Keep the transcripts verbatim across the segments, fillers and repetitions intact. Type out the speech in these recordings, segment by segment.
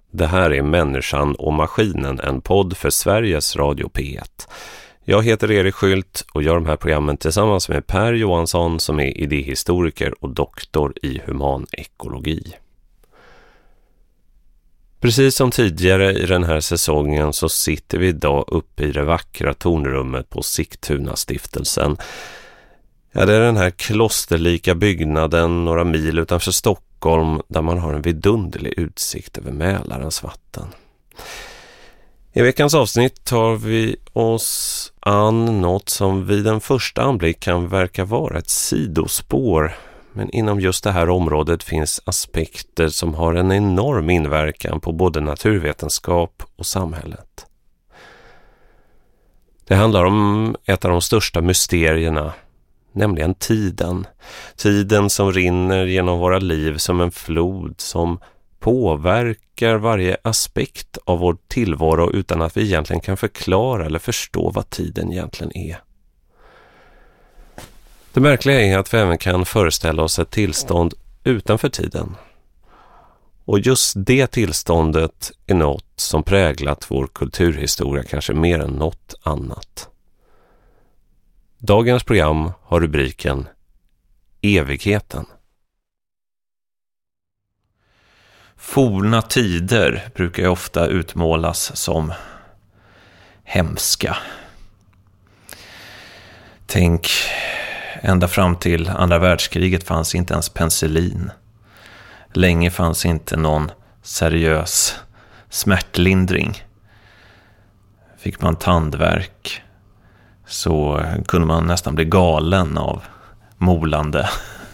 Det här är Människan och maskinen, en podd för Sveriges Radio P ett. Jag heter Erik Skylt och gör de här programmen tillsammans med Per Johansson som är idéhistoriker och doktor i humanekologi. Precis som tidigare i den här säsongen så sitter vi idag uppe i det vackra tornrummet på Sigtuna-stiftelsen. Ja, det är den här klosterlika byggnaden några mil utanför Stockholm där man har en vidunderlig utsikt över Mälarens vatten. I veckans avsnitt tar vi oss an något som vid en första anblick kan verka vara ett sidospår. Men inom just det här området finns aspekter som har en enorm inverkan på både naturvetenskap och samhället. Det handlar om ett av de största mysterierna, nämligen tiden. Tiden som rinner genom våra liv som en flod som påverkar varje aspekt av vår tillvaro utan att vi egentligen kan förklara eller förstå vad tiden egentligen är. Det märkliga är att vi även kan föreställa oss ett tillstånd utanför tiden. Och just det tillståndet är något som präglat vår kulturhistoria kanske mer än något annat. Dagens program har rubriken Evigheten. Forna tider brukar ju ofta utmålas som hemska. Tänk, ända fram till andra världskriget fanns inte ens penicillin. Länge fanns inte någon seriös smärtlindring. Fick man tandvärk så kunde man nästan bli galen av molande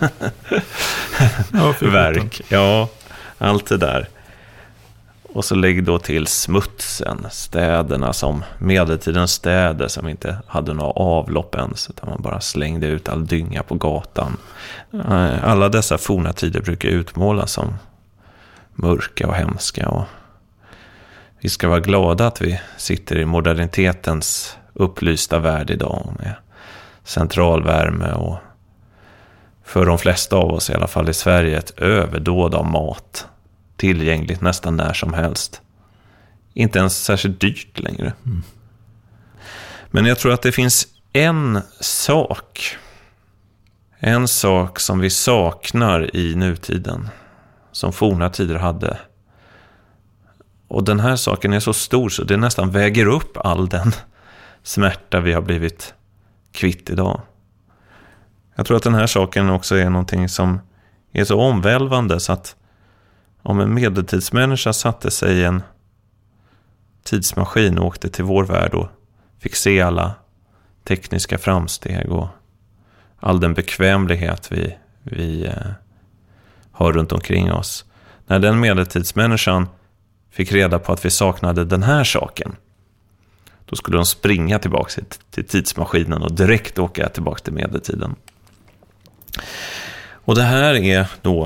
ja, verk. Ja, allt det där. Och så lägg då till smutsen, städerna som medeltidens städer som inte hade några avlopp ens utan man bara slängde ut all dynga på gatan. Alla dessa forna tider brukar utmålas som mörka och hemska och vi ska vara glada att vi sitter i modernitetens upplysta värld idag med centralvärme och för de flesta av oss i alla fall i Sverige ett överdåd av mat tillgängligt nästan när som helst. Inte ens särskilt dyrt längre. Mm. Men jag tror att det finns en sak en sak som vi saknar i nutiden som forna tider hade. Och den här saken är så stor så det nästan väger upp all den smärta vi har blivit kvitt idag. Jag tror att den här saken också är någonting som är så omvälvande så att om en medeltidsmänniska satte sig i en tidsmaskin och åkte till vår värld och fick se alla tekniska framsteg och all den bekvämlighet vi, vi eh, har runt omkring oss. När den medeltidsmänniskan fick reda på att vi saknade den här saken, då skulle de springa tillbaka till tidsmaskinen och direkt åka tillbaka till medeltiden. Och det här är då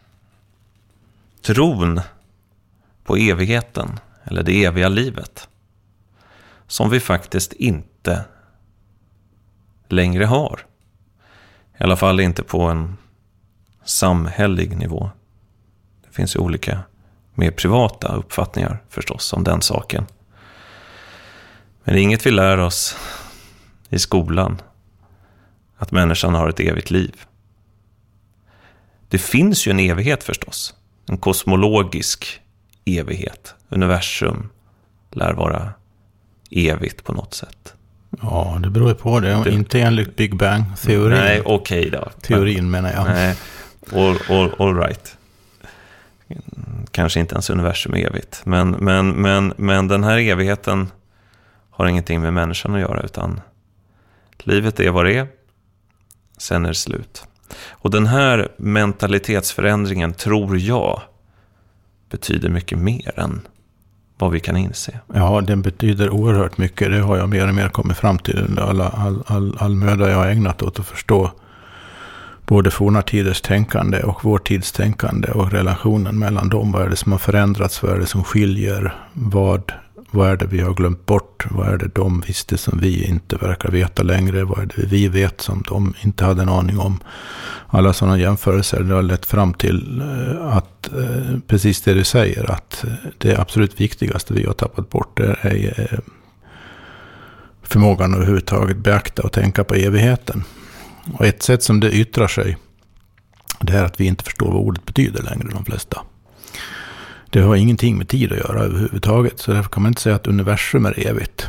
tron på evigheten eller det eviga livet som vi faktiskt inte längre har. I alla fall inte på en samhällig nivå. Det finns ju olika mer privata uppfattningar förstås om den saken. Men det är inget vi lär oss i skolan att människan har ett evigt liv. Det finns ju en evighet förstås. En kosmologisk evighet. Universum lär vara evigt på något sätt. Ja, det beror på det. det... Inte enligt Big Bang-teorin. Nej, okej okay då. Teorin menar jag. Nej, all, all, all right. Kanske inte ens universum är evigt. Men, men, men, men den här evigheten har ingenting med människan att göra utan livet är vad det är. Sen är det slut. Och den här mentalitetsförändringen tror jag betyder mycket mer än vad vi kan inse. Ja, den betyder oerhört mycket. Det har jag mer och mer kommit fram till under alla, all, all, all möda jag har ägnat åt att förstå både forna tiders tänkande och vår tids tänkande och relationen mellan dem. Vad är det som har förändrats? Vad är det som skiljer? Vad, Vad är det vi har glömt bort? Vad är det de visste som vi inte verkar veta längre? Vad är det vi vet som de inte hade en aning om? Alla sådana jämförelser har lett fram till att precis det du säger, att det absolut viktigaste vi har tappat bort är förmågan att överhuvudtaget beakta och tänka på evigheten. Och ett sätt som det yttrar sig, det är att vi inte förstår vad ordet betyder längre, de flesta. Det har ingenting med tid att göra överhuvudtaget, så därför kan man inte säga att universum är evigt.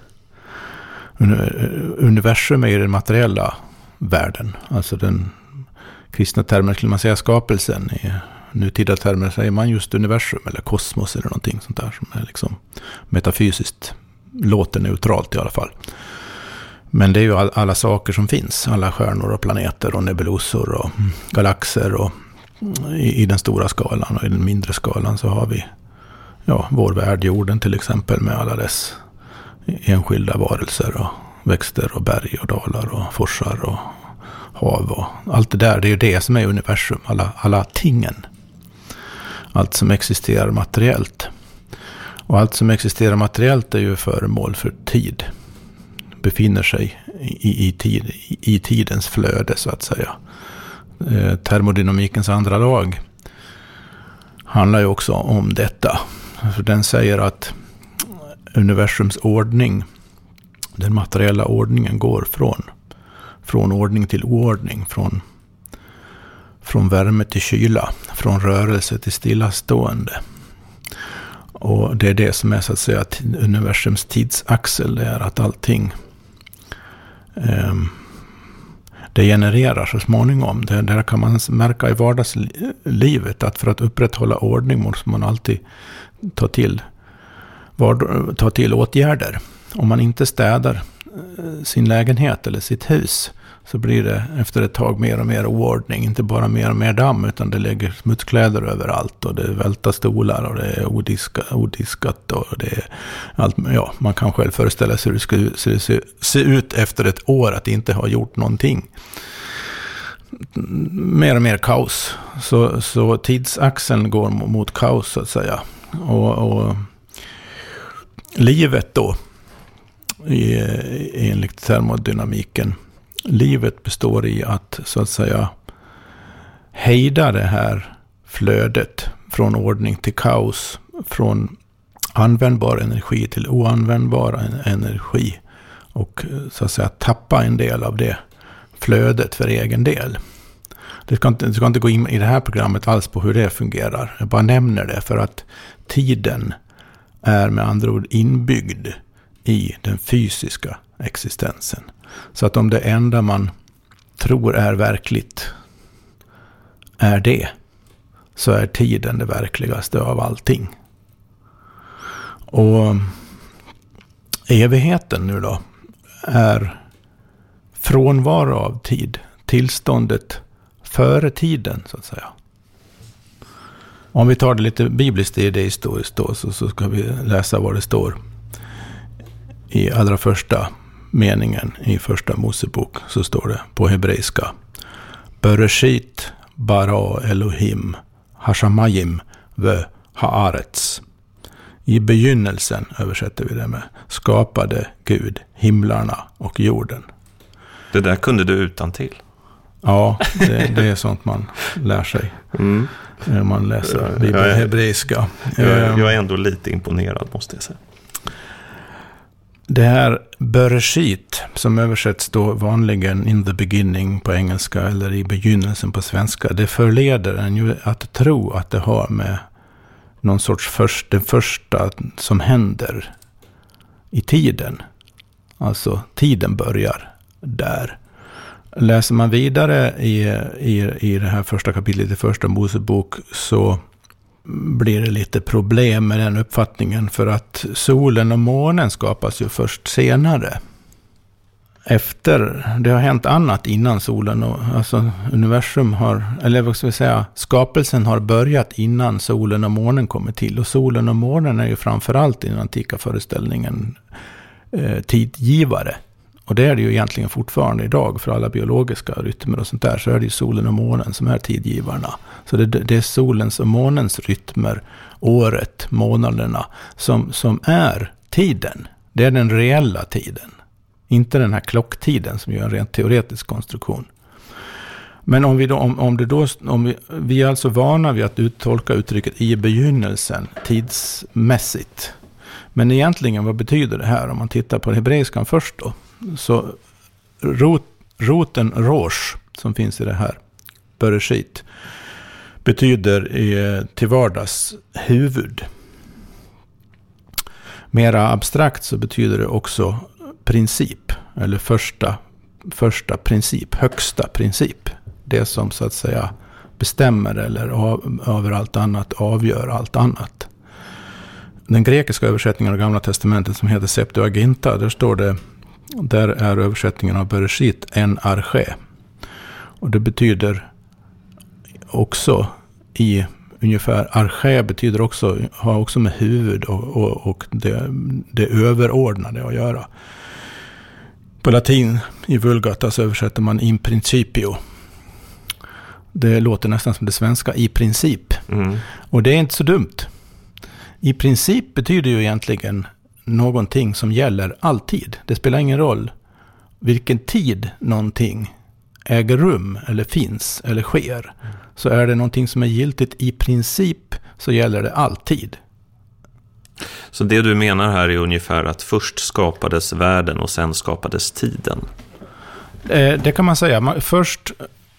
Universum är den materiella världen, alltså den kristna termen skulle man säga skapelsen. I nutida termer säger man just universum eller kosmos eller någonting sånt där som är liksom metafysiskt, låter neutralt i alla fall. Men det är ju all, alla saker som finns, alla stjärnor och planeter och nebulosor och galaxer och i, i den stora skalan och i den mindre skalan så har vi ja, vår värld, jorden till exempel, med alla dess enskilda varelser och växter och berg och dalar och forsar och hav och allt det där. Det är ju det som är universum, alla, alla tingen. Allt som existerar materiellt. Och allt som existerar materiellt är ju föremål för tid. Befinner sig i, i, tid, i, i tidens flöde så att säga. Eh, termodynamikens andra lag handlar ju också om detta. För den säger att universums ordning, den materiella ordningen, går från, från ordning till oordning, från, från värme till kyla, från rörelse till stillastående. Och det är det som är så att säga universums tidsaxel, det är att allting eh, det genererar så småningom. Det där kan man märka i vardagslivet att för att upprätthålla ordning måste man alltid ta till, var, ta till åtgärder. Om man inte städar sin lägenhet eller sitt hus så blir det efter ett tag mer och mer oordning. Inte bara mer och mer damm, utan det lägger smutskläder överallt och det vältar stolar och det är odiska, odiskat och det är allt. Ja, man kan själv föreställa sig hur det skulle se, se, se ut efter ett år att inte ha gjort någonting. Mer och mer kaos. Så, så tidsaxeln går mot kaos så att säga. Och, och livet då, i, enligt termodynamiken, livet består i att så att säga hejda det här flödet från ordning till kaos, från användbar energi till oanvändbar energi och så att säga tappa en del av det flödet för egen del. Det ska inte, det ska inte gå in i det här programmet alls på hur det fungerar. Jag bara nämner det för att tiden är med andra ord inbyggd i den fysiska existensen. Så att om det enda man tror är verkligt är det, så är tiden det verkligaste av allting. Och evigheten nu då är frånvaro av tid, tillståndet före tiden så att säga. Om vi tar det lite bibliskt i det historiskt då, så, så ska vi läsa vad det står i allra första meningen i första Mosebok. Så står det på hebreiska: Bereshit bara Elohim hashamayim ve haaretz. I begynnelsen, översätter vi det med, skapade Gud himlarna och jorden. Det där kunde du utan till. Ja, det, det är sånt man lär sig. Mm. När man läser Bibeln hebreiska. Jag, jag är ändå lite imponerad, måste jag säga. Det här Bereshit, som översätts då vanligen in the beginning på engelska eller i begynnelsen på svenska, det förleder en ju att tro att det har med någon sorts först, det första som händer i tiden. Alltså tiden börjar där. Läser man vidare i, i, i det här första kapitlet i första Mosebok så blir det lite problem med den uppfattningen, för att solen och månen skapas ju först senare. Efter, det har hänt annat innan solen och alltså universum har, eller vad ska vi säga, skapelsen har börjat innan solen och månen kommer till. Och solen och månen är ju framförallt i den antika föreställningen eh, tidgivare. Och det är det ju egentligen fortfarande idag för alla biologiska rytmer och sånt där, så är det ju solen och månen som är tidgivarna. Så det, det är solens och månens rytmer, året, månaderna som, som är tiden. Det är den reella tiden. Inte den här klocktiden som är en rent teoretisk konstruktion. Men om vi då, om, om det då, om vi, vi är alltså vana vid att uttolka uttrycket i begynnelsen tidsmässigt. Men egentligen, vad betyder det här? Om man tittar på hebreiskan först då. Så rot, roten rosh som finns i det här bereshit betyder eh, till vardags huvud. Mera abstrakt så betyder det också princip, eller första, första princip, högsta princip. Det som så att säga bestämmer eller av, över allt annat avgör allt annat. Den grekiska översättningen av Gamla testamentet som heter Septuaginta, där står det, där är översättningen av Bereshit en arche. Och det betyder också i ungefär, arche betyder också, har också med huvud och, och, och det, det överordnade att göra. På latin i Vulgata så översätter man in principio. Det låter nästan som det svenska i princip. Mm. Och det är inte så dumt. I princip betyder ju egentligen någonting som gäller alltid. Det spelar ingen roll vilken tid någonting äger rum eller finns eller sker. Så är det någonting som är giltigt i princip så gäller det alltid. Så det du menar här är ungefär att först skapades världen och sen skapades tiden? Det kan man säga. Först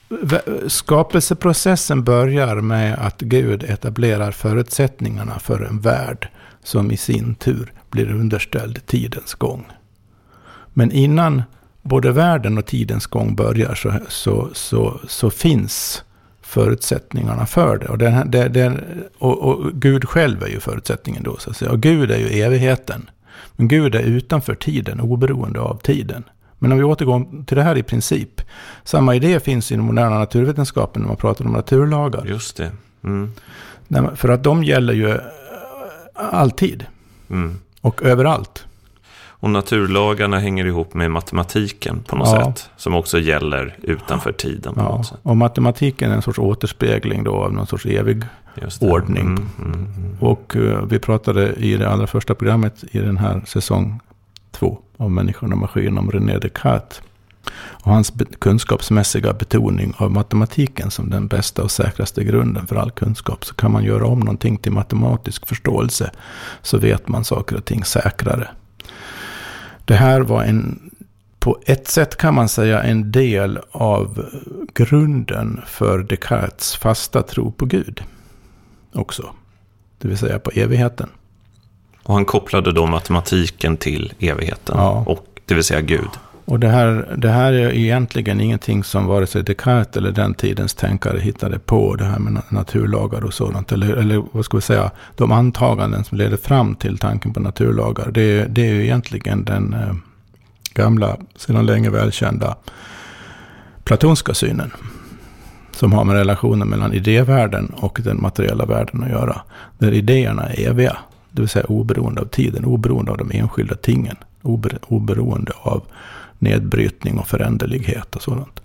skapelseprocessen börjar med att Gud etablerar förutsättningarna för en värld som i sin tur blir underställd tidens gång. Men innan både världen och tidens gång börjar så, så, så, så finns förutsättningarna för det. Och, den, det, det och, och Gud själv är ju förutsättningen då. Så att säga. Och Gud är ju evigheten. Men Gud är utanför tiden, oberoende av tiden. Men om vi återgår till det här i princip. Samma idé finns i den moderna naturvetenskapen när man pratar om naturlagar. Just det. Mm. För att de gäller ju alltid. Mm. Och överallt. Och naturlagarna hänger ihop med matematiken på något ja. sätt. Som också gäller utanför tiden på ja. något sätt. Och matematiken är en sorts återspegling då av någon sorts evig ordning. Mm, mm, mm. Och uh, vi pratade i det allra första programmet i den här säsong två av Människan och maskin om René Descartes. Och hans be- kunskapsmässiga betoning av matematiken som den bästa och säkraste grunden för all kunskap. Så kan man göra om någonting till matematisk förståelse så vet man saker och ting säkrare. Det här var en, på ett sätt kan man säga, en del av grunden för Descartes fasta tro på Gud också. Det vill säga på evigheten. Och han kopplade då matematiken till evigheten, ja. och det vill säga Gud. Och det här, det här är egentligen ingenting som vare sig Descartes eller den tidens tänkare hittade på, det här med naturlagar och sådant. Eller, eller vad ska vi säga, de antaganden som leder fram till tanken på naturlagar. Det, det är ju egentligen den eh, gamla, sedan länge välkända platonska synen. Som har med relationen mellan idévärlden och den materiella världen att göra. Där idéerna är eviga. Det vill säga oberoende av tiden, oberoende av de enskilda tingen. Ober, oberoende av nedbrytning och föränderlighet och sådant.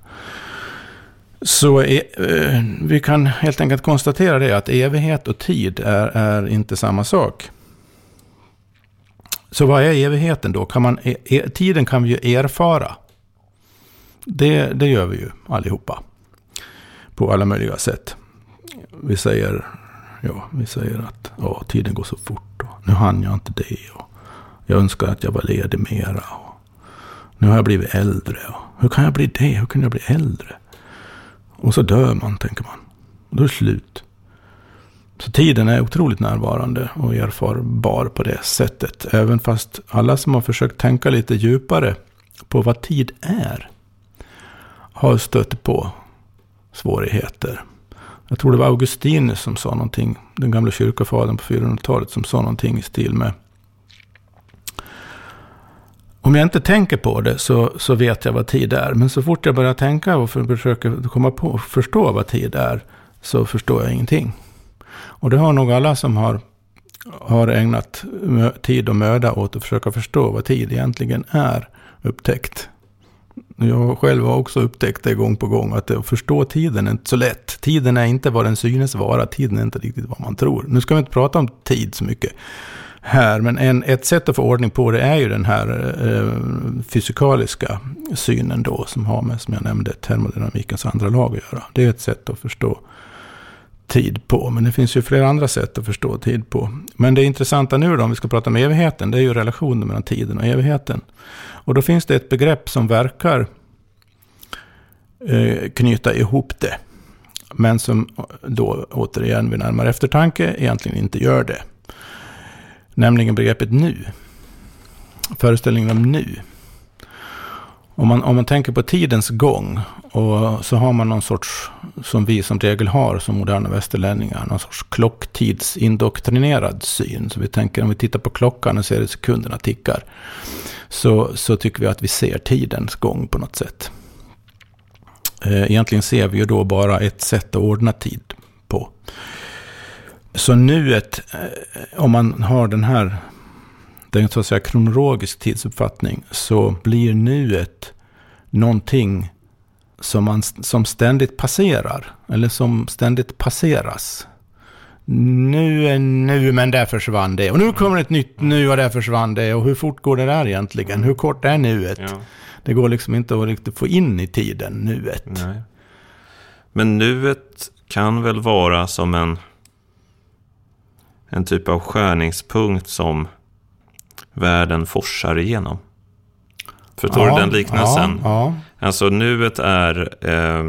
Så eh, vi kan helt enkelt konstatera det att evighet och tid är, är inte samma sak. Så vad är evigheten då? Kan man, e, tiden kan vi ju erfara. Det, det gör vi ju allihopa. På alla möjliga sätt. Vi säger, ja, vi säger att ja, tiden går så fort och nu hann jag inte det och jag önskar att jag var ledig mera och nu har jag blivit äldre. Och hur kan jag bli det? Hur kan jag bli äldre? Och så dör man, tänker man. Och då är det slut. Så tiden är otroligt närvarande och erfarbar på det sättet. Även fast alla som har försökt tänka lite djupare på vad tid är har stött på svårigheter. Jag tror det var Augustinus som sa någonting, den gamla kyrkofadern på fyrahundratalet, som sa någonting i stil med: om jag inte tänker på det så, så vet jag vad tid är. Men så fort jag börjar tänka och försöker komma på och förstå vad tid är så förstår jag ingenting. Och det har nog alla som har, har ägnat tid och möda åt att försöka förstå vad tid egentligen är upptäckt. Jag själv har också upptäckt det gång på gång att att förstå tiden är inte så lätt. Tiden är inte vad den synes vara. Tiden är inte riktigt vad man tror. Nu ska vi inte prata om tid så mycket här, men en, ett sätt att få ordning på det är ju den här eh, fysikaliska synen då, som har med, som jag nämnde, termodynamikens andra lag att göra. Det är ett sätt att förstå tid på, men det finns ju flera andra sätt att förstå tid på. Men det intressanta nu då, om vi ska prata om evigheten, det är ju relationen mellan tiden och evigheten. Och då finns det ett begrepp som verkar eh, knyta ihop det, men som då återigen vid närmare eftertanke egentligen inte gör det. Nämligen begreppet nu. Föreställningen om nu. Om man, om man tänker på tidens gång, och så har man någon sorts, som vi som regel har som moderna västerlänningar, någon sorts klocktidindoktrinerad syn. Så vi tänker, om vi tittar på klockan och ser att sekunderna tickar, så, så tycker vi att vi ser tidens gång på något sätt. Egentligen ser vi ju då bara ett sätt att ordna tid på. Så nuet, om man har den här, det är en så att säga kronologisk tidsuppfattning, så blir nuet någonting som, man, som ständigt passerar, eller som ständigt passeras. Nu är nu, men där försvann det. Och nu kommer ett nytt nu och där försvann det. Och hur fort går det där egentligen? Hur kort är nuet? Ja. Det går liksom inte att riktigt få in i tiden, nuet. Nej. Men nuet kan väl vara som en en typ av skärningspunkt som världen forsar igenom. Förstår ja, du den liknelsen? Ja, ja. Alltså nuet är eh,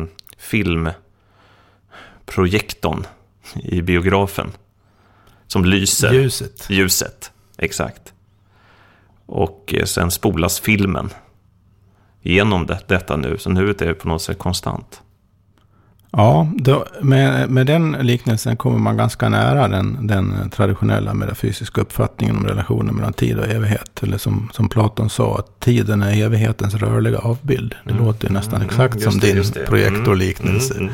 filmprojektorn i biografen som lyser. Ljuset. Ljuset, exakt. Och eh, sen spolas filmen genom det, detta nu. Så nuet är på något sätt konstant. Ja, då, med, med den liknelsen kommer man ganska nära den, den traditionella metafysiska uppfattningen om relationen mellan tid och evighet. Eller som, som Platon sa, att tiden är evighetens rörliga avbild. Det mm. låter nästan exakt mm, som det, din projektorliknelse. Mm, mm,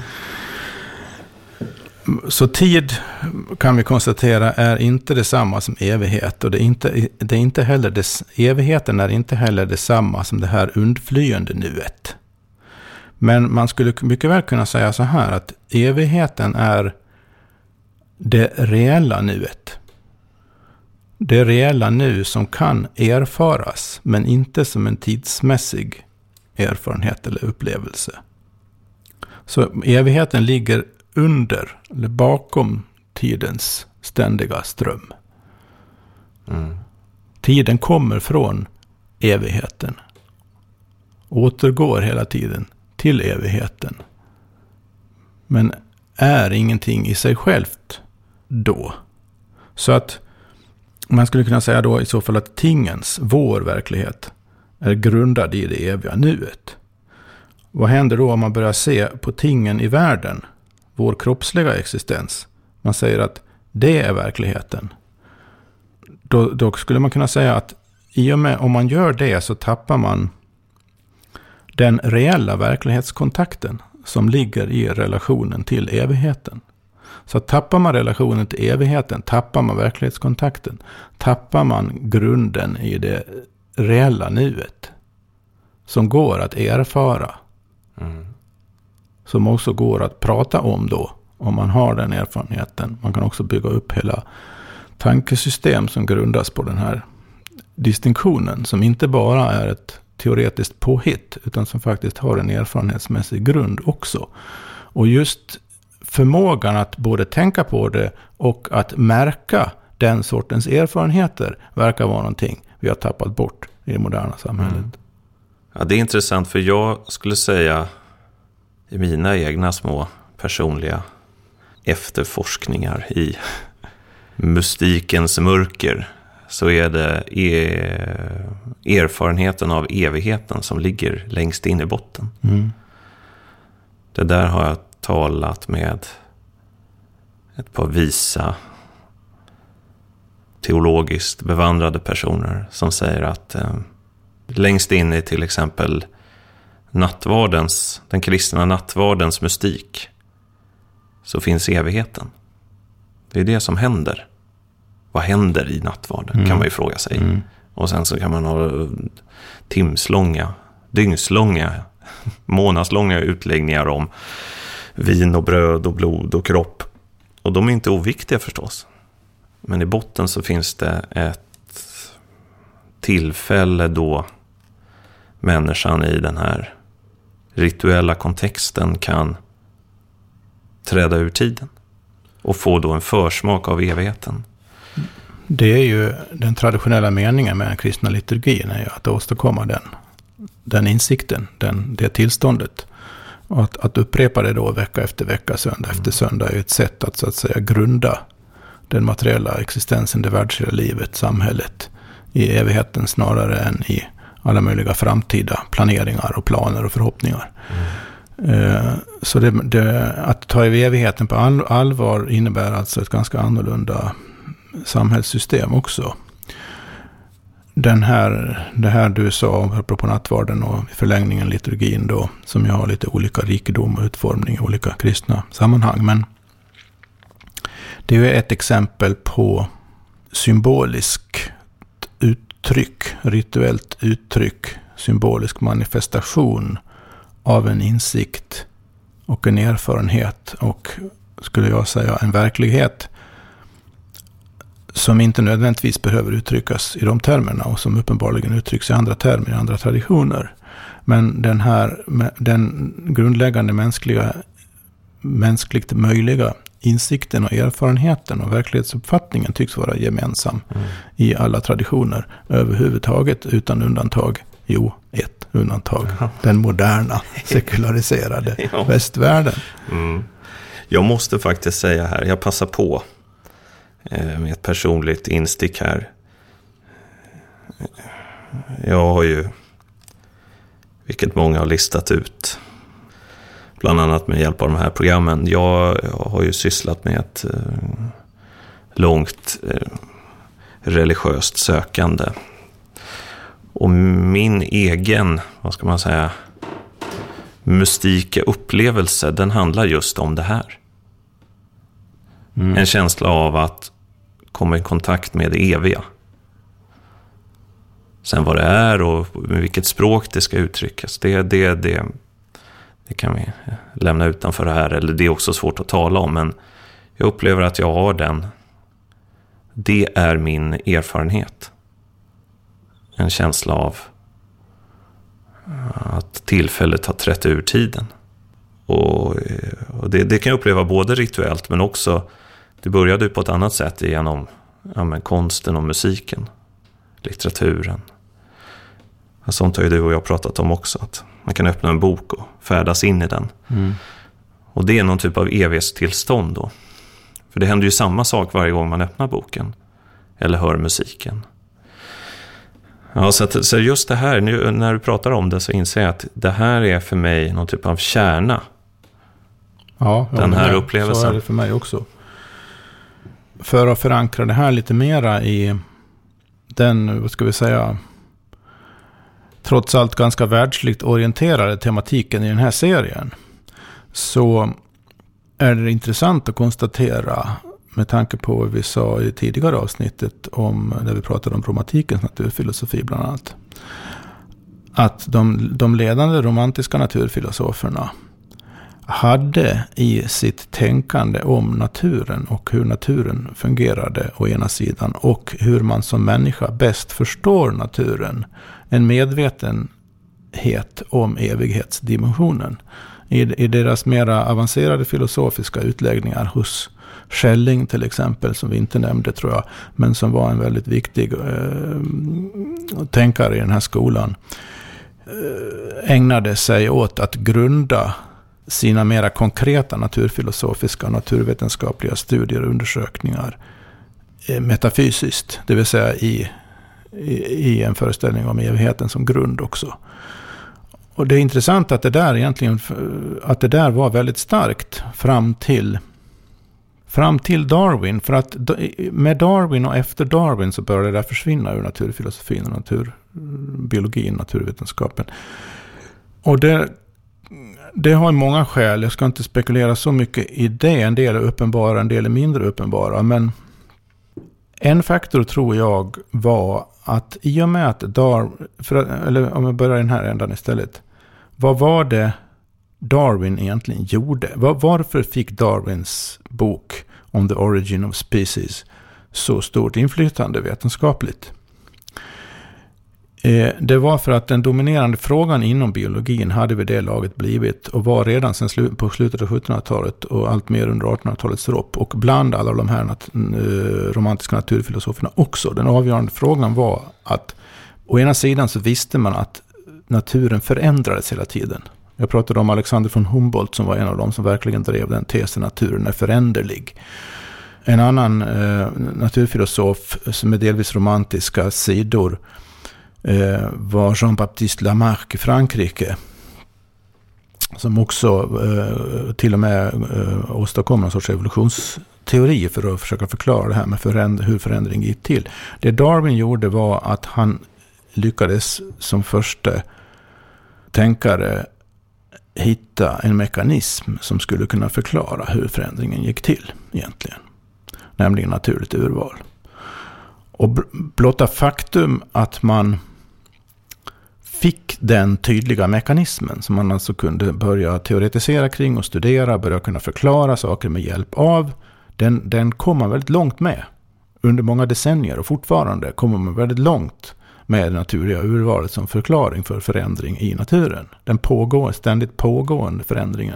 mm. Så tid, kan vi konstatera, är inte detsamma som evighet. Och det är inte, det är inte heller des, evigheten är inte heller detsamma som det här undflyende nuet. Men man skulle mycket väl kunna säga så här, att evigheten är det reella nuet. Det reella nu som kan erfaras, men inte som en tidsmässig erfarenhet eller upplevelse. Så evigheten ligger under eller bakom tidens ständiga ström. Mm. Tiden kommer från evigheten. Återgår hela tiden till evigheten. Men är ingenting i sig självt då. Så att man skulle kunna säga då i så fall att tingens, vår verklighet, är grundad i det eviga nuet. Vad händer då om man börjar se på tingen i världen, vår kroppsliga existens? Man säger att det är verkligheten. Då, då skulle man kunna säga att i och med om man gör det så tappar man den reella verklighetskontakten som ligger i relationen till evigheten. Så tappar man relationen till evigheten, tappar man verklighetskontakten, tappar man grunden i det reella nuet som går att erfara. Mm. Som också går att prata om då, om man har den erfarenheten. Man kan också bygga upp hela tankesystem som grundas på den här distinktionen, som inte bara är ett teoretiskt påhitt, utan som faktiskt har en erfarenhetsmässig grund också. Och just förmågan att både tänka på det och att märka den sortens erfarenheter verkar vara någonting vi har tappat bort i det moderna samhället. Mm. Ja, det är intressant, för jag skulle säga i mina egna små personliga efterforskningar i mystikens mörker, så är det erfarenheten av evigheten som ligger längst in i botten. Mm. Det där har jag talat med ett par visa, teologiskt bevandrade personer som säger att eh, längst in i till exempel nattvardens, den kristna nattvardens mystik, så finns evigheten. Det är det som händer. Vad händer i nattvarden, mm. kan man ju fråga sig. Mm. Och sen så kan man ha timslånga dygnslånga, månadslånga utläggningar om vin och bröd och blod och kropp. Och de är inte oviktiga förstås. Men i botten så finns det ett tillfälle då människan i den här rituella kontexten kan träda ur tiden och få då en försmak av evigheten. Det är ju den traditionella meningen med den kristna liturgin, är ju att åstadkomma den, den insikten, den, det tillståndet. Och att, att upprepa det då vecka efter vecka, söndag efter söndag är ju ett sätt att så att säga grunda den materiella existensen, det världsliga livet, samhället i evigheten snarare än i alla möjliga framtida planeringar och planer och förhoppningar. Mm. Så det, det, att ta i evigheten på all, allvar innebär alltså ett ganska annorlunda samhällssystem också. Den här, det här du sa apropå nattvarden och i förlängningen liturgin då, som ju har lite olika rikedom och utformning i olika kristna sammanhang, men det är ju ett exempel på symbolisk uttryck, rituellt uttryck, symbolisk manifestation av en insikt och en erfarenhet och, skulle jag säga, en verklighet som inte nödvändigtvis behöver uttryckas i de termerna och som uppenbarligen uttrycks i andra termer, i andra traditioner. Men den här, den grundläggande mänskliga, mänskligt möjliga insikten och erfarenheten och verklighetsuppfattningen tycks vara gemensam mm. i alla traditioner överhuvudtaget, utan undantag. Jo, ett undantag. Ja. Den moderna, sekulariserade ja. västvärlden. Mm. Jag måste faktiskt säga här, jag passar på eh, med ett personligt instick här. Jag har ju, vilket många har listat ut, bland annat med hjälp av de här programmen. Jag, jag har ju sysslat med ett eh, långt eh, religiöst sökande. Och min egen, vad ska man säga, mystika upplevelse, den handlar just om det här. Mm. En känsla av att komma i kontakt med det eviga. Sen vad det är och med vilket språk det ska uttryckas, det, det, det, det kan vi lämna utanför det här. Eller det är också svårt att tala om, men jag upplever att jag har den. Det är min erfarenhet. En känsla av att tillfället har trätt ur tiden. Och, och det, det kan jag uppleva både rituellt, men också, det började ju på ett annat sätt genom ja, men konsten och musiken, litteraturen. Sånt har ju du och jag pratat om också, att man kan öppna en bok och färdas in i den. Mm. Och det är någon typ av evighetstillstånd då. För det händer ju samma sak varje gång man öppnar boken eller hör musiken. Ja, så, att, så just det här, nu när du pratar om det så inser jag att det här är för mig någon typ av kärna. Ja, ja den här det, upplevelsen. Så är det för mig också. För att förankra det här lite mera i den, vad ska vi säga, trots allt ganska världsligt orienterade tematiken i den här serien, så är det intressant att konstatera, med tanke på vad vi sa i tidigare avsnittet om, där vi pratade om romantikens naturfilosofi bland annat, att de, de ledande romantiska naturfilosoferna hade i sitt tänkande om naturen och hur naturen fungerade å ena sidan och hur man som människa bäst förstår naturen, en medvetenhet om evighetsdimensionen. I, i deras mera avancerade filosofiska utläggningar hos Schelling till exempel, som vi inte nämnde tror jag, men som var en väldigt viktig eh, tänkare i den här skolan, eh, ägnade sig åt att grunda sina mera konkreta naturfilosofiska och naturvetenskapliga studier och undersökningar eh, metafysiskt, det vill säga i, i, i en föreställning om evigheten som grund också. Och det är intressant att det där egentligen, att det där var väldigt starkt fram till fram till Darwin, för att med Darwin och efter Darwin så började det där försvinna ur naturfilosofin och naturbiologin, naturvetenskapen. Och det, det har många skäl, jag ska inte spekulera så mycket i det, en del är uppenbara, en del är mindre uppenbara, men En faktor tror jag var att i och med att Darwin, eller om jag börjar den här ändan istället, vad var det Darwin egentligen gjorde? Var, varför fick Darwins bok On the Origin of Species så stort inflytande vetenskapligt? Eh, det var för att den dominerande frågan inom biologin hade vid det laget blivit och var redan sedan slu- på slutet av sjuttonhundratalet och allt mer under artonhundratalets ropp och bland alla de här nat- eh, romantiska naturfilosoferna också. Den avgörande frågan var att å ena sidan så visste man att naturen förändrades hela tiden. Jag pratade om Alexander von Humboldt som var en av dem som verkligen drev den tesen att naturen är föränderlig. En annan eh, naturfilosof som är delvis romantiska sidor eh, var Jean-Baptiste Lamarck i Frankrike, som också eh, till och med eh, åstadkom en sorts evolutionsteori för att försöka förklara det här med föränd- hur förändring gick till. Det Darwin gjorde var att han lyckades som första tänkare hitta en mekanism som skulle kunna förklara hur förändringen gick till egentligen. Nämligen naturligt urval. Och blotta faktum att man fick den tydliga mekanismen som man alltså kunde börja teoretisera kring och studera, börja kunna förklara saker med hjälp av, den, den kom man väldigt långt med under många decennier och fortfarande kommer man väldigt långt med det naturliga urvalet som förklaring för förändring i naturen. Den pågår, ständigt pågående förändringen.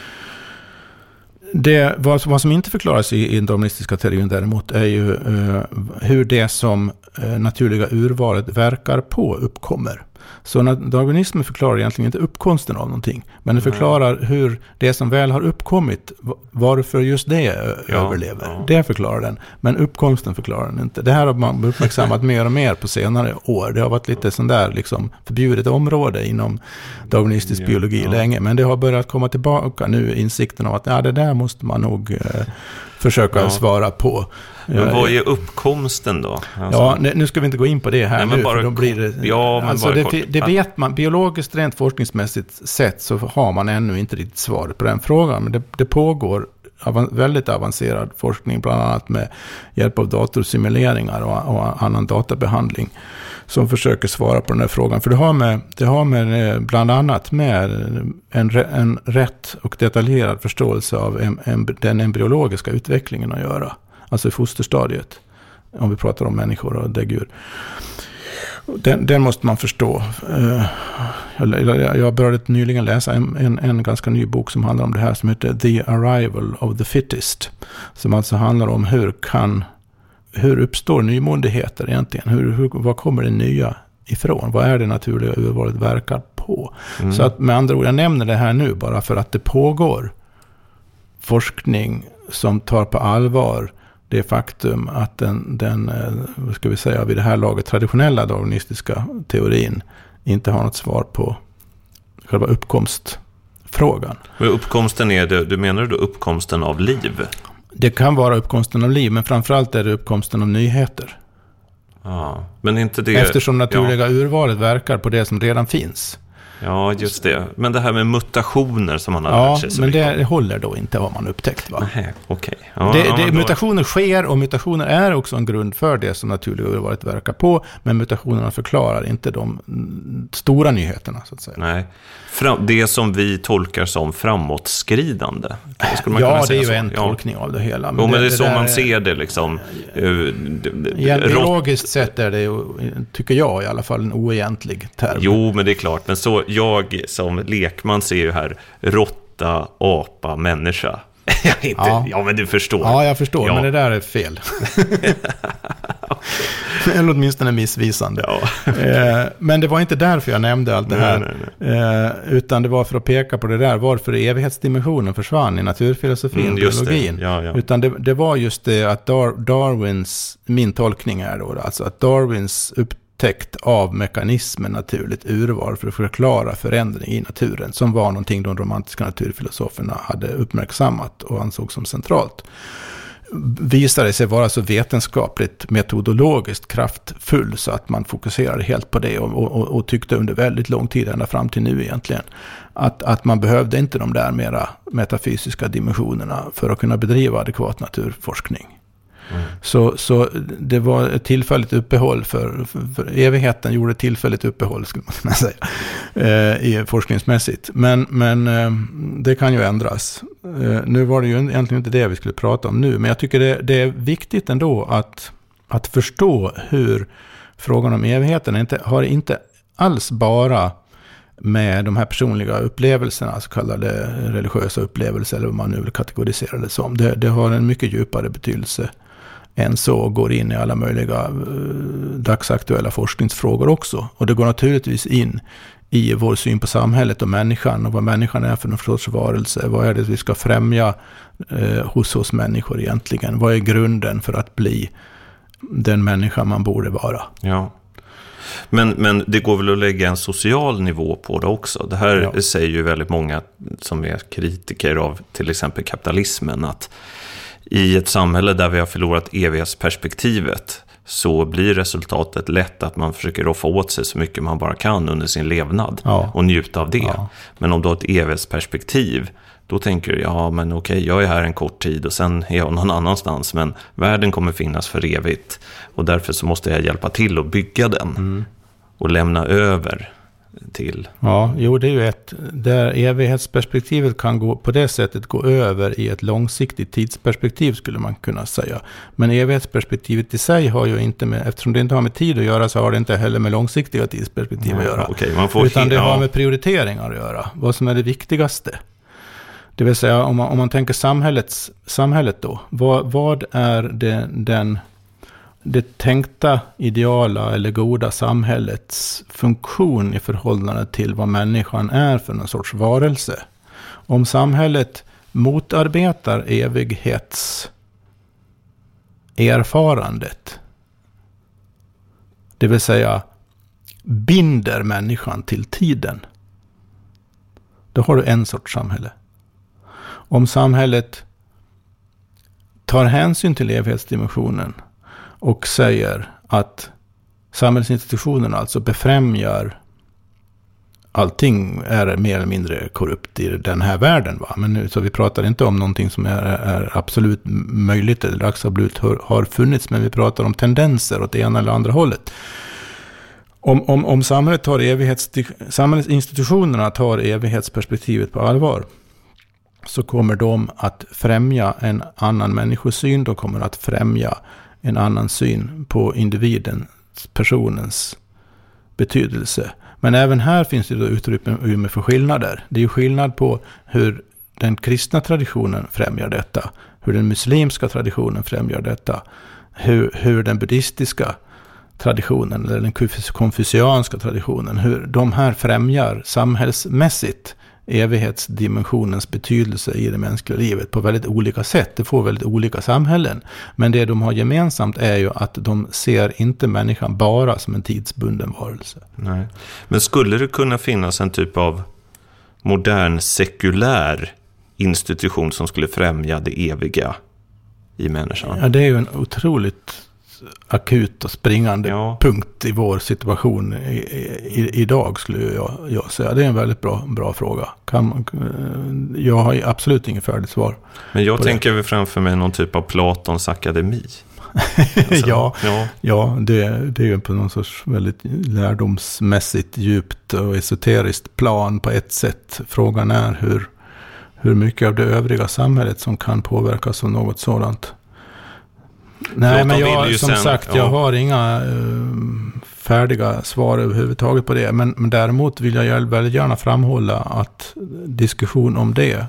Det, vad, vad som inte förklaras i, i den darwinistiska teorin däremot är ju uh, hur det som uh, naturliga urvalet verkar på uppkommer. Så darwinismen förklarar egentligen inte uppkomsten av någonting, men det förklarar hur det som väl har uppkommit, varför just det ja, överlever. Ja. Det förklarar den, men uppkomsten förklarar den inte. Det här har man uppmärksammat mer och mer på senare år. Det har varit lite sån där liksom förbjudet område inom darwinistisk ja, biologi ja. länge, men det har börjat komma tillbaka nu, insikten av att ja, det där måste man nog eh, försöka ja. svara på. Men vad är uppkomsten då? Alltså, ja, nu ska vi inte gå in på det här nej, nu, bara, för då blir det... Ja, men alltså bara det, kort. det vet man, biologiskt rent forskningsmässigt sett så har man ännu inte riktigt svaret på den frågan, men det, det pågår avan, väldigt avancerad forskning, bland annat med hjälp av datorsimuleringar och, och annan databehandling som försöker svara på den här frågan. För det har med, det har med bland annat med en, en rätt och detaljerad förståelse av en, en, den embryologiska utvecklingen att göra. Alltså i fosterstadiet, om vi pratar om människor och däggdjur. Den, den måste man förstå. Jag, jag började nyligen läsa en, en, en ganska ny bok som handlar om det här som heter The Arrival of the Fittest. Som alltså handlar om hur kan hur uppstår nymodigheter egentligen? Hur, hur, vad kommer det nya ifrån? Vad är det naturliga urvalet verkar på? Mm. Så att med andra ord, jag nämner det här nu bara för att det pågår forskning som tar på allvar det faktum att den, den vad ska vi säga, vid det här laget traditionella darwinistiska teorin inte har något svar på själva uppkomstfrågan. Och uppkomsten är det, du menar då uppkomsten av liv? Det kan vara uppkomsten av liv, men framförallt är det uppkomsten av nyheter. Ja, men inte det... Eftersom naturliga ja. urvalet verkar på det som redan finns. Ja, just det. Men det här med mutationer som man har ja, lärt sig så men mycket det, det håller då inte vad man upptäckt, va? Nej, okej. Okay. Ja, det, ja, det, då... Mutationer sker och mutationer är också en grund för det som naturliga urvalet verkar på, men mutationerna förklarar inte de stora nyheterna, så att säga. Nej. Fram, det som vi tolkar som framåtskridande. Skulle man ja, kunna det säga är ju så? en ja. tolkning av det hela. Men, jo, men det, det är det så där, man ser det liksom. Uh, ja, biologiskt sett är det, tycker jag i alla fall, en oegentlig term. Jo, men det är klart. Men så jag som lekman ser ju här råtta, apa, människa. inte, ja. ja, men du förstår. Ja, jag förstår, ja. men det där är fel. Eller åtminstone missvisande. Ja. eh, men det var inte därför jag nämnde allt det här. Nej, nej, nej. Eh, utan det var för att peka på det där, varför evighetsdimensionen försvann i naturfilosofin och mm, biologin. Ja, ja. Utan det, det var just det att Dar- Darwins, min tolkning är då, alltså att Darwins upptäckt av mekanismen naturligt urval för att förklara förändring i naturen, som var någonting de romantiska naturfilosoferna hade uppmärksammat och ansåg som centralt, visade sig vara så vetenskapligt metodologiskt kraftfull så att man fokuserade helt på det och, och, och tyckte under väldigt lång tid, ända fram till nu egentligen, att, att man behövde inte de där mera metafysiska dimensionerna för att kunna bedriva adekvat naturforskning. Mm. Så, så det var ett tillfälligt uppehåll för, för, för evigheten gjorde ett tillfälligt uppehåll, skulle man kunna säga, eh, i forskningsmässigt. Men, men eh, det kan ju ändras. Eh, nu var det ju egentligen inte det vi skulle prata om nu, men jag tycker det, det är viktigt ändå att, att förstå hur frågan om evigheten inte, har inte alls bara med de här personliga upplevelserna, så kallade religiösa upplevelser, eller vad man nu vill kategorisera det som. Det, det har en mycket djupare betydelse än så, går in i alla möjliga uh, dagsaktuella forskningsfrågor också. Och det går naturligtvis in i vår syn på samhället och människan, och vad människan är för någon sorts varelse. Vad är det vi ska främja uh, hos oss människor egentligen? Vad är grunden för att bli den människa man borde vara? Ja. Men, men det går väl att lägga en social nivå på det också. Det här ja. säger ju väldigt många som är kritiker av till exempel kapitalismen, att i ett samhälle där vi har förlorat evighetsperspektivet så blir resultatet lätt att man försöker roffa åt sig så mycket man bara kan under sin levnad ja. och njuta av det. Ja. Men om du har ett evighetsperspektiv, då tänker du, ja men okej, jag är här en kort tid och sen är jag någon annanstans, men världen kommer finnas för evigt och därför så måste jag hjälpa till att bygga den mm. och lämna över till. Ja, jo det är ju ett, där evighetsperspektivet kan gå på det sättet gå över i ett långsiktigt tidsperspektiv, skulle man kunna säga. Men evighetsperspektivet i sig har ju inte med, eftersom det inte har med tid att göra, så har det inte heller med långsiktiga tidsperspektiv att göra. Okay, man får utan det ja. har med prioriteringar att göra, vad som är det viktigaste. Det vill säga, om man, om man tänker samhällets, samhället då, vad, vad är det, den, det tänkta ideala eller goda samhällets funktion i förhållande till vad människan är för någon sorts varelse? Om samhället motarbetar evighetserfarandet, det vill säga binder människan till tiden, då har du en sorts samhälle. Om samhället tar hänsyn till evighetsdimensionen och säger att samhällsinstitutionerna alltså befrämjar allting är mer eller mindre korrupt i den här världen. Va? Men nu, så vi pratar inte om någonting som är, är absolut möjligt eller absolut har, har funnits, men vi pratar om tendenser åt det ena eller andra hållet. Om, om, om samhället tar evighets, samhällsinstitutionerna tar evighetsperspektivet på allvar, så kommer de att främja en annan människosyn. De kommer att främja en annan syn på individens, personens betydelse. Men även här finns det då utrymme för skillnader. Det är ju skillnad på hur den kristna traditionen främjar detta, hur den muslimska traditionen främjar detta, hur, hur den buddhistiska traditionen eller den konfucianska traditionen, hur de här främjar samhällsmässigt evighetsdimensionens betydelse i det mänskliga livet på väldigt olika sätt. Det får väldigt olika samhällen. Men det de har gemensamt är ju att de ser inte människan bara som en tidsbunden varelse. Nej. Men skulle det kunna finnas en typ av modern sekulär institution som skulle främja det eviga i människan? Ja, det är ju en otroligt akut och springande ja. punkt i vår situation i, i, idag, skulle jag, jag säga. Det är en väldigt bra, bra fråga. Kan, jag har absolut inget färdigt svar. Men jag tänker väl framför mig någon typ av Platons akademi. Alltså, ja, ja. ja det, det är ju på någon sorts väldigt lärdomsmässigt djupt och esoteriskt plan på ett sätt. Frågan är hur, hur mycket av det övriga samhället som kan påverkas av något sådant. Nej, men jag, som sen, sagt, ja. jag har inga uh, färdiga svar överhuvudtaget på det. Men, men däremot vill jag väldigt gärna framhålla att diskussion om det,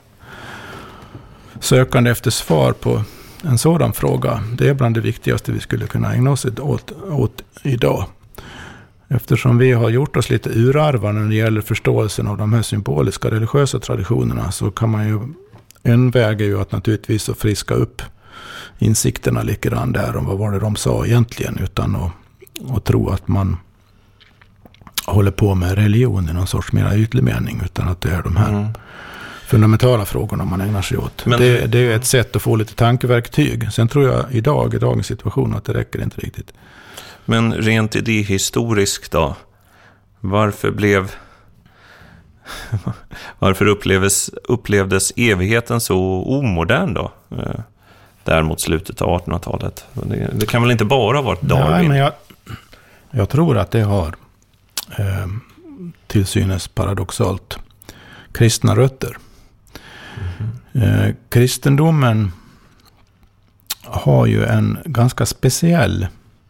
sökande efter svar på en sådan fråga, det är bland det viktigaste vi skulle kunna ägna oss åt, åt idag. Eftersom vi har gjort oss lite urarva när det gäller förståelsen av de här symboliska religiösa traditionerna, så kan man ju, en väg är ju att naturligtvis att friska upp insikterna lite grann där om vad var det de sa egentligen, utan att, att tro att man håller på med religion i någon sorts mera ytlig mening, utan att det är de här mm. fundamentala frågorna man ägnar sig åt. Men det, det är ett sätt att få lite tankeverktyg. Sen tror jag idag, i dagens situation, att det räcker inte riktigt. Men rent idéhistoriskt då, varför blev varför upplevdes, upplevdes evigheten så omodern då? där mot slutet av artonhundratalet. Det, det kan väl inte bara vara Darwin? Nej, men jag, jag tror att det har eh, till synes paradoxalt kristna rötter. Mm-hmm. Eh, kristendomen har ju en ganska speciell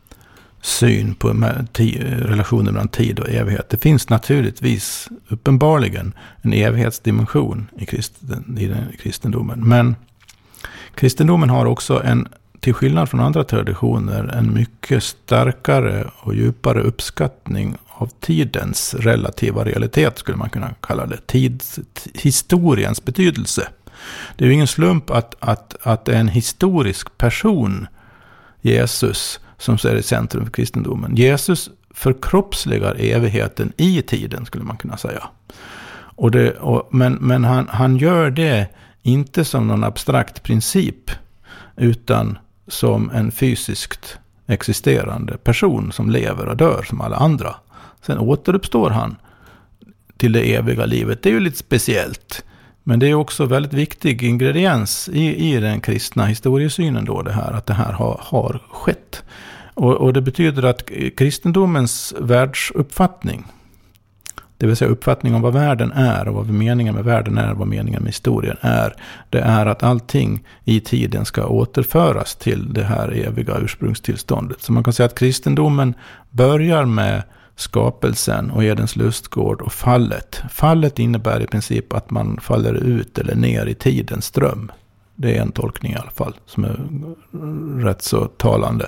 syn på relationen mellan tid och evighet. Det finns naturligtvis uppenbarligen en evighetsdimension i, kristen, i den kristendomen. Men kristendomen har också en, till skillnad från andra traditioner, en mycket starkare och djupare uppskattning av tidens relativa realitet, skulle man kunna kalla det. Tids, historiens betydelse. Det är ju ingen slump att, att, att det är en historisk person, Jesus, som är i centrum för kristendomen. Jesus förkroppsligar evigheten i tiden, skulle man kunna säga. Och det, och, men men han, han gör det inte som någon abstrakt princip, utan som en fysiskt existerande person som lever och dör som alla andra. Sen återuppstår han till det eviga livet. Det är ju lite speciellt. Men det är också väldigt viktig ingrediens i, i den kristna historiesynen då, det här, att det här har, har skett. Och, och det betyder att kristendomens världsuppfattning, det vill säga uppfattning om vad världen är och vad meningen med världen är och vad meningen med historien är, det är att allting i tiden ska återföras till det här eviga ursprungstillståndet. Så man kan säga att kristendomen börjar med skapelsen och Edens lustgård och fallet. Fallet innebär i princip att man faller ut eller ner i tidens ström. Det är en tolkning i alla fall som är rätt så talande.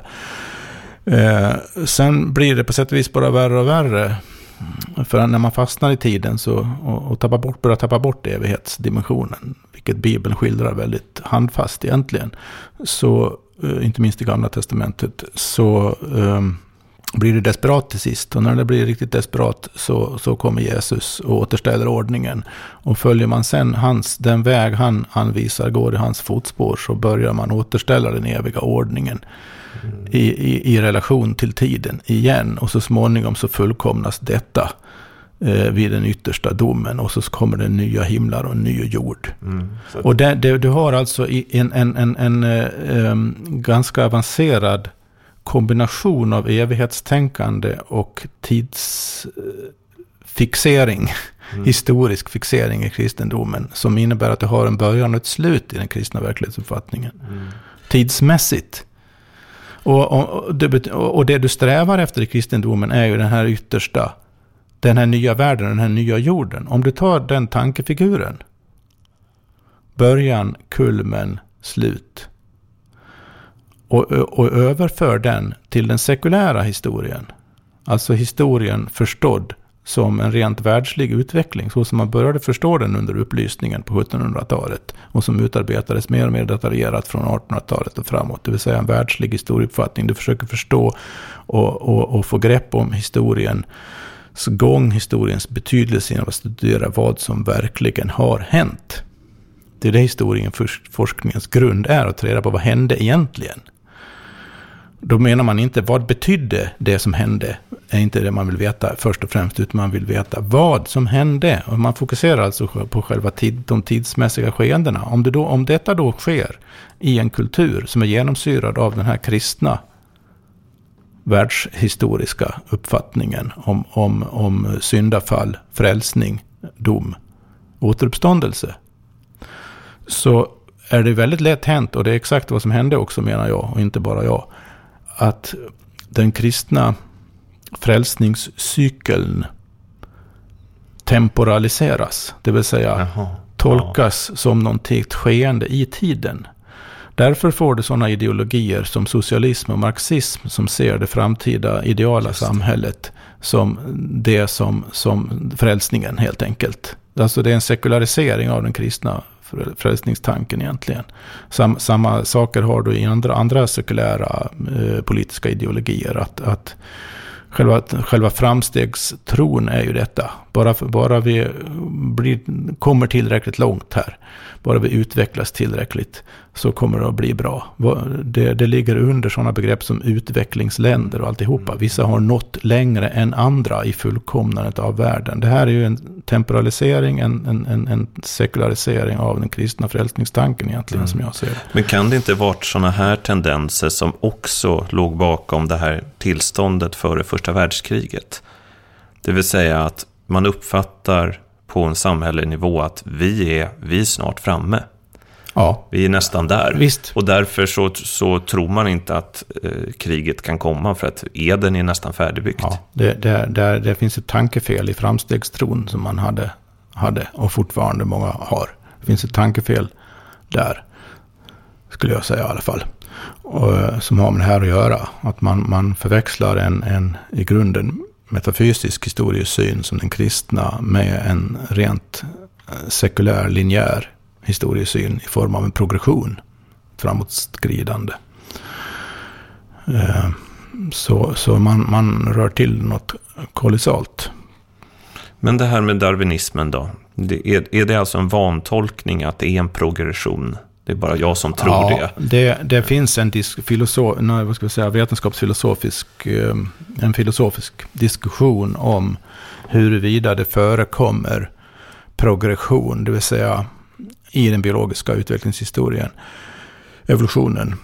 Eh, sen blir det på sätt och vis bara värre och värre. För när man fastnar i tiden så, och, och tappar bort, börjar tappa bort evighetsdimensionen, vilket Bibeln skildrar väldigt handfast egentligen, så eh, inte minst i Gamla testamentet, så eh, blir det desperat till sist. Och när det blir riktigt desperat så, så kommer Jesus och återställer ordningen. Och följer man sen hans, den väg han anvisar, går i hans fotspår, så börjar man återställa den eviga ordningen mm. i, i, i relation till tiden igen. Och så småningom så fullkomnas detta eh, vid den yttersta domen. Och så kommer det nya himlar och en ny jord. Mm. Och det, det, du har alltså en, en, en, en, en, en ganska avancerad kombination av evighetstänkande och tidsfixering, mm. historisk fixering i kristendomen, som innebär att det har en början och ett slut i den kristna verklighetsuppfattningen. Mm. Tidsmässigt. Och, och, det, och det du strävar efter i kristendomen är ju den här yttersta, den här nya världen, den här nya jorden. Om du tar den tankefiguren, början, kulmen, slut, Och, och överför den till den sekulära historien. Alltså historien förstådd som en rent världslig utveckling, så som man började förstå den under upplysningen på sjuttonhundratalet och som utarbetades mer och mer detaljerat från artonhundratalet och framåt. Det vill säga en världslig historieuppfattning. Du försöker förstå och, och, och få grepp om historiens gång, historiens betydelse genom att studera vad som verkligen har hänt. Det är det historieforskningens grund är, att ta reda på vad hände egentligen. Då menar man inte vad betydde det som hände, är inte det man vill veta först och främst, utan man vill veta vad som hände. Och man fokuserar alltså på själva tid, de tidsmässiga skeendena. Om, det då, om detta då sker i en kultur som är genomsyrad av den här kristna världshistoriska uppfattningen om, om, om syndafall, frälsning, dom, återuppståndelse, så är det väldigt lätt hänt, och det är exakt vad som hände också, menar jag, och inte bara jag, att den kristna frälsningscykeln temporaliseras, det vill säga Jaha. tolkas ja. som någonting skeende i tiden. Därför får du sådana ideologier som socialism och marxism som ser det framtida ideala Just. samhället som det som, som frälsningen helt enkelt. Alltså det är en sekularisering av den kristna frälsningstanken egentligen. Sam, samma saker har du i andra, andra sekulära eh, politiska ideologier, att, att Själva, själva framstegstron är ju detta. Bara, bara vi blir, kommer tillräckligt långt här, bara vi utvecklas tillräckligt, så kommer det att bli bra. Det, det ligger under sådana begrepp som utvecklingsländer och alltihopa. Vissa har nått längre än andra i fullkomnandet av världen. Det här är ju en temporalisering, en, en, en sekularisering av den kristna frälsningstanken egentligen, mm. som jag ser det. Men kan det inte varit sådana här tendenser som också låg bakom det här tillståndet före första världskriget? Det vill säga att man uppfattar på en samhällelig nivå att vi är, vi är snart framme. Ja. Vi är nästan där. Visst. Och därför så, så tror man inte att eh, kriget kan komma, för att Eden är nästan färdigbyggt. Ja, det, det, det, det finns ett tankefel i framstegstron som man hade, hade och fortfarande många har. Det finns ett tankefel där, skulle jag säga i alla fall. Och, som har med det här att göra. Att man, man förväxlar en, en i grunden metafysisk historiesyn som den kristna med en rent sekulär, linjär historiesyn i form av en progression, framåtskridande. Så, så man, man rör till något kolossalt. Men det här med darwinismen då? Det är, är det alltså en vantolkning att det är en progression? Det är bara jag som tror ja, det. det. Det finns en disk, filosof, nej, vad ska jag säga, vetenskapsfilosofisk en filosofisk diskussion om huruvida det förekommer progression, det vill säga i den biologiska utvecklingshistorien, evolutionen.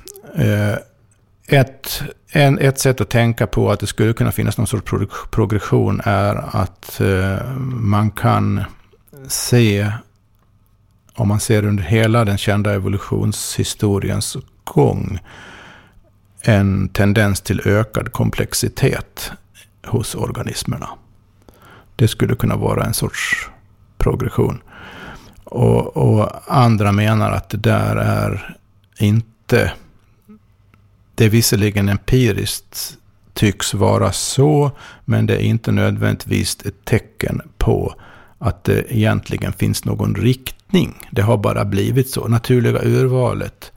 Ett, en, ett sätt att tänka på att det skulle kunna finnas någon sorts progression är att man kan se, om man ser under hela den kända evolutionshistoriens gång, en tendens till ökad komplexitet hos organismerna. Det skulle kunna vara en sorts progression. Och, och andra menar att det där är inte, det är visserligen empiriskt tycks vara så, men det är inte nödvändigtvis ett tecken på att det egentligen finns någon riktning. Det har bara blivit så. Naturliga urvalet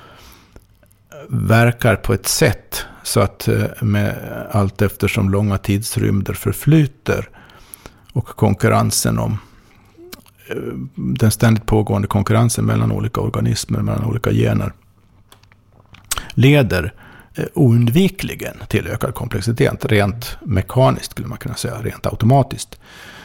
verkar på ett sätt så att med allt eftersom långa tidsrymder förflyter och konkurrensen om den ständigt pågående konkurrensen mellan olika organismer, mellan olika gener, leder oundvikligen till ökad komplexitet, rent mekaniskt skulle man kunna säga, rent automatiskt.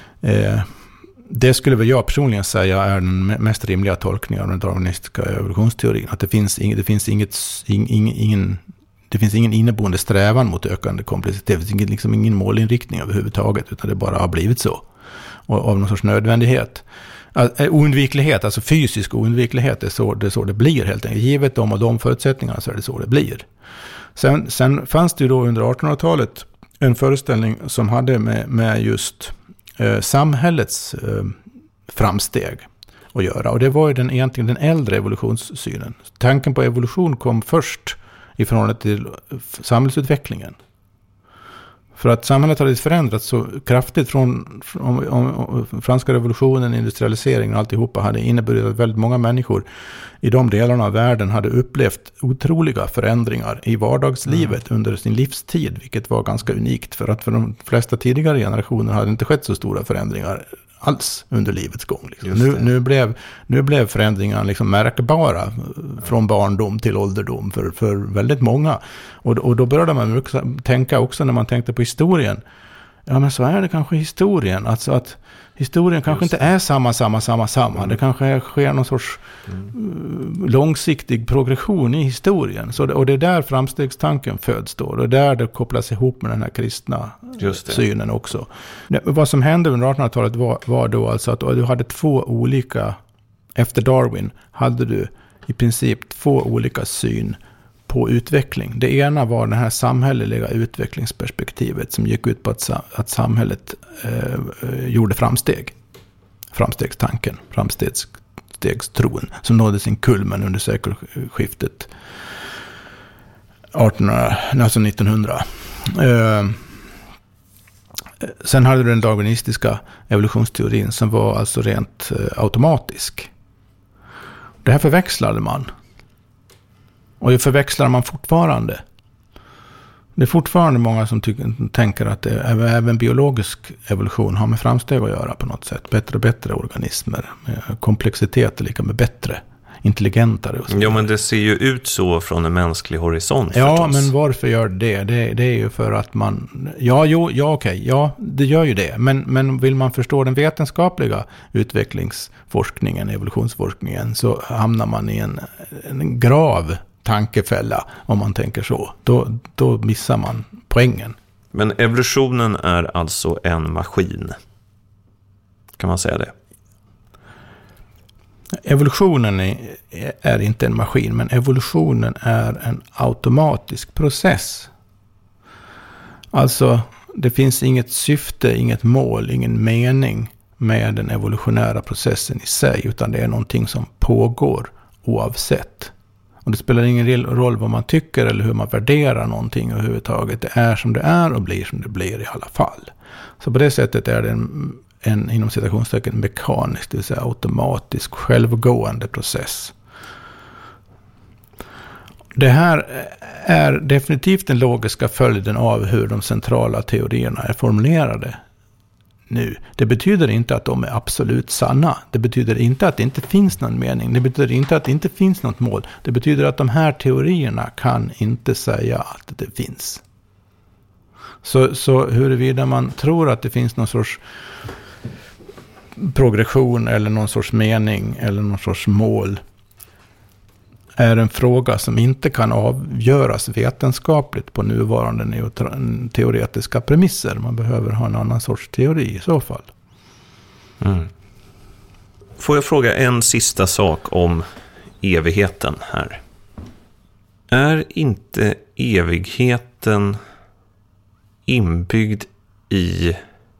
Det skulle väl jag personligen säga är den mest rimliga tolkningen av den darwinistiska evolutionsteorin, att det finns, ing, det finns inget, ing, ingen, det finns ingen inneboende strävan mot ökande komplexitet, det finns liksom ingen målinriktning överhuvudtaget, utan det bara har blivit så. Och av någon sorts nödvändighet. Oundviklighet, alltså fysisk oundviklighet, det är så det, är så det blir helt enkelt. Givet de och de förutsättningarna så är det så det blir. Sen, sen fanns det ju då under artonhundratalet en föreställning som hade med, med just eh, samhällets eh, framsteg att göra. Och det var ju den, egentligen den äldre evolutionssynen. Tanken på evolution kom först i förhållande till samhällsutvecklingen. För att samhället hade förändrats så kraftigt från, från om, om, om, franska revolutionen, industrialiseringen och alltihopa hade inneburit att väldigt många människor i de delarna av världen hade upplevt otroliga förändringar i vardagslivet mm. under sin livstid, vilket var ganska unikt, för att för de flesta tidigare generationer hade inte skett så stora förändringar alls under livets gång. Liksom. Nu, nu, blev, nu blev förändringarna liksom märkbara från barndom till ålderdom för, för väldigt många. Och, och då började man också tänka också när man tänkte på historien. Ja, men så är det kanske historien. Alltså att historien kanske inte är samma, samma, samma, samma. Mm. Det kanske sker någon sorts mm. långsiktig progression i historien. Så det, och det är där framstegstanken föds då. Det är där det kopplas ihop med den här kristna synen också. Det, vad som hände under artonhundratalet var, var då alltså att du hade två olika, efter Darwin hade du i princip två olika syn på utveckling. Det ena var det här samhälleliga utvecklingsperspektivet som gick ut på att, att samhället eh, gjorde framsteg. Framstegstanken, framstegstron som nådde sin kulmen under sekelskiftet artonhundra, alltså nittonhundra. Eh, sen hade du den darwinistiska evolutionsteorin som var alltså rent eh, automatisk. Det här förväxlade man. Och det förväxlar man fortfarande. Det är fortfarande många som tycker, tänker att det, även biologisk evolution har med framsteg att göra på något sätt. Bättre och bättre organismer. Komplexitet är lika med bättre, intelligentare. Och så. Ja, men det ser ju ut så från en mänsklig horisont. Ja, förstås. men varför gör det? det? Det är ju för att man... Ja, jo, ja okej. Ja, det gör ju det. Men, men vill man förstå den vetenskapliga utvecklingsforskningen, evolutionsforskningen, så hamnar man i en, en grav tankefälla, om man tänker så. Då, då missar man poängen. Men evolutionen är alltså en maskin. Kan man säga det? Evolutionen är, är inte en maskin, men evolutionen är en automatisk process. Alltså, det finns inget syfte, inget mål, ingen mening med den evolutionära processen i sig, utan det är någonting som pågår oavsett. Och det spelar ingen roll vad man tycker eller hur man värderar någonting överhuvudtaget. Det är som det är och blir som det blir i alla fall. Så på det sättet är det en, en inom citationstecken mekanisk, det vill säga automatisk, självgående process. Det här är definitivt den logiska följden av hur de centrala teorierna är formulerade nu. Det betyder inte att de är absolut sanna. Det betyder inte att det inte finns någon mening. Det betyder inte att det inte finns något mål. Det betyder att de här teorierna kan inte säga att det finns. Så, så huruvida man tror att det finns någon sorts progression eller någon sorts mening eller någon sorts mål är en fråga som inte kan avgöras vetenskapligt på nuvarande neutro- teoretiska premisser. Man behöver ha en annan sorts teori i så fall. Mm. Får jag fråga en sista sak om evigheten här? Är inte evigheten inbyggd i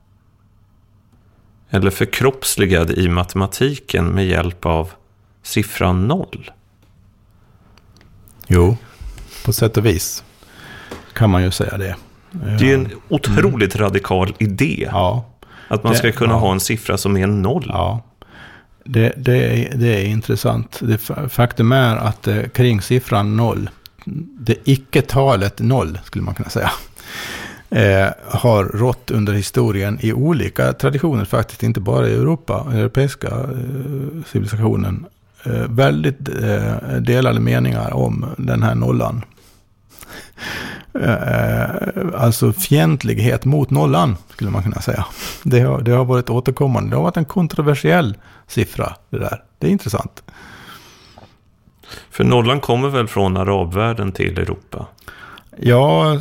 eller förkroppsligad i matematiken med hjälp av siffran noll? Jo, på sätt och vis kan man ju säga det. Det är ju en otroligt mm. radikal idé. Ja. Att man det, ska kunna ja. ha en siffra som är noll. Ja, det, det, är, det är intressant. Det faktum är att eh, kring siffran noll, det icke-talet noll skulle man kunna säga, eh, har rått under historien i olika traditioner, faktiskt inte bara i Europa, europeiska eh, civilisationen. Eh, väldigt eh, delade meningar om den här nollan. Eh, alltså fientlighet mot nollan skulle man kunna säga. Det har, det har varit återkommande. Det har varit en kontroversiell siffra det där. Det är intressant. För nollan kommer väl från arabvärlden till Europa? Ja,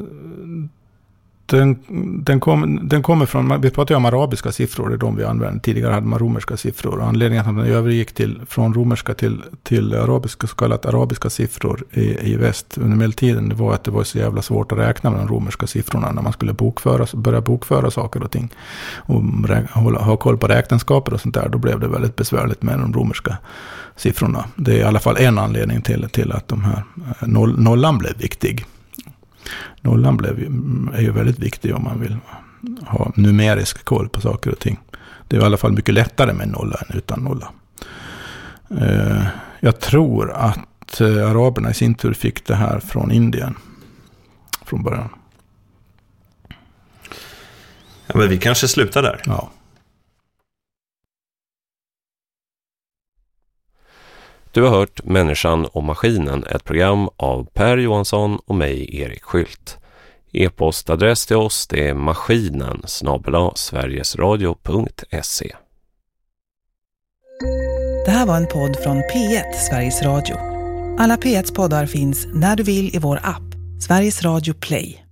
den, den, kom, den kommer från, vi pratar ju om arabiska siffror, det är de vi använder. Tidigare hade man romerska siffror. Anledningen till att man övergick till, från romerska till, till arabiska, så kallat arabiska siffror i, i väst under medeltiden, det var att det var så jävla svårt att räkna med de romerska siffrorna när man skulle bokföra, börja bokföra saker och ting. Och hålla, ha koll på räkenskaper och sånt där, då blev det väldigt besvärligt med de romerska siffrorna. Det är i alla fall en anledning till, till att de här noll, nollan blev viktig. Nollan blev, är ju väldigt viktig om man vill ha numerisk koll på saker och ting. Det är i alla fall mycket lättare med nolla än utan nolla. Eh, jag tror att eh, araberna i sin tur fick det här från Indien från början. Ja, men vi kanske slutar där. Ja. Du har hört Människan och maskinen, ett program av Per Johansson och mig, Erik Skylt. E-postadress till oss det är maskinen snabel-a sverigesradio punkt se. Det här var en podd från P ett, Sveriges Radio. Alla P ett poddar finns när du vill i vår app, Sveriges Radio Play.